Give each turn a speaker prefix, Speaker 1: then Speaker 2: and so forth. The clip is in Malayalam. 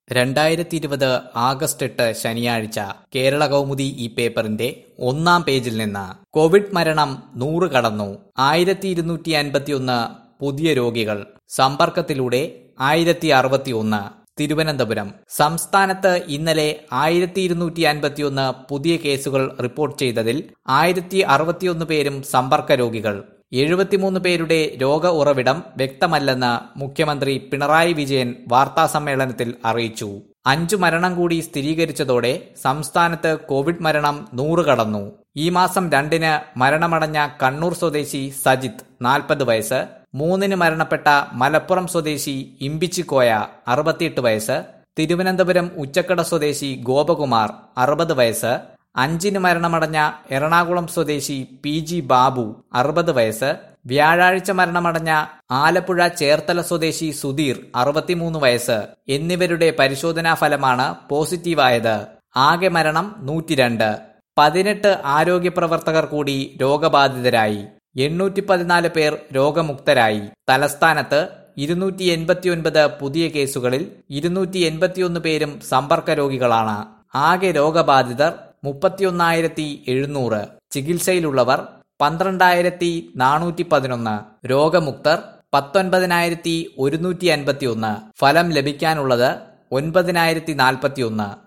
Speaker 1: 2020 ആഗസ്റ്റ് 8 ശനിയാഴ്ച കേരള കൗമുദി ഈ പേപ്പറിന്റെ ഒന്നാം പേജിൽ നിന്ന് കോവിഡ് മരണം 100 കടന്നു. 1251 പുതിയ രോഗികൾ. സമ്പർക്കത്തിലൂടെ 1061. തിരുവനന്തപുരം. സംസ്ഥാനത്ത് ഇന്നലെ 1251 പുതിയ കേസുകൾ റിപ്പോർട്ട് ചെയ്തതിൽ 1061 പേരും സമ്പർക്ക രോഗികൾ. 73 പേരുടെ രോഗ ഉറവിടം വ്യക്തമല്ലെന്ന് മുഖ്യമന്ത്രി പിണറായി വിജയൻ വാർത്താസമ്മേളനത്തിൽ അറിയിച്ചു. 5 മരണം കൂടി സ്ഥിരീകരിച്ചതോടെ സംസ്ഥാനത്ത് കോവിഡ് മരണം 100 കടന്നു. ഈ മാസം 2-ന് മരണമടഞ്ഞ കണ്ണൂർ സ്വദേശി സജിത്ത് 40 വയസ്സ്, 3-ന് മരണപ്പെട്ട മലപ്പുറം സ്വദേശി ഇമ്പിച്ചിക്കോയ 68 വയസ്സ്, തിരുവനന്തപുരം ഉച്ചക്കട സ്വദേശി ഗോപകുമാർ 60 വയസ്സ്, 5-ന് മരണമടഞ്ഞ എറണാകുളം സ്വദേശി PG ബാബു 60 വയസ്സ്, വ്യാഴാഴ്ച മരണമടഞ്ഞ ആലപ്പുഴ ചേർത്തല സ്വദേശി സുധീർ 63 വയസ്സ് എന്നിവരുടെ പരിശോധനാ ഫലമാണ് പോസിറ്റീവായത്. ആകെ മരണം 102. 18 ആരോഗ്യ പ്രവർത്തകർ കൂടി രോഗബാധിതരായി. 814 പേർ രോഗമുക്തരായി. തലസ്ഥാനത്ത് 289 പുതിയ കേസുകളിൽ 281 പേരും സമ്പർക്ക രോഗികളാണ്. ആകെ രോഗബാധിതർ 31,700. ചികിത്സയിലുള്ളവർ 12,411. രോഗമുക്തർ 19,151. ഫലം ലഭിക്കാനുള്ളത് 9,041.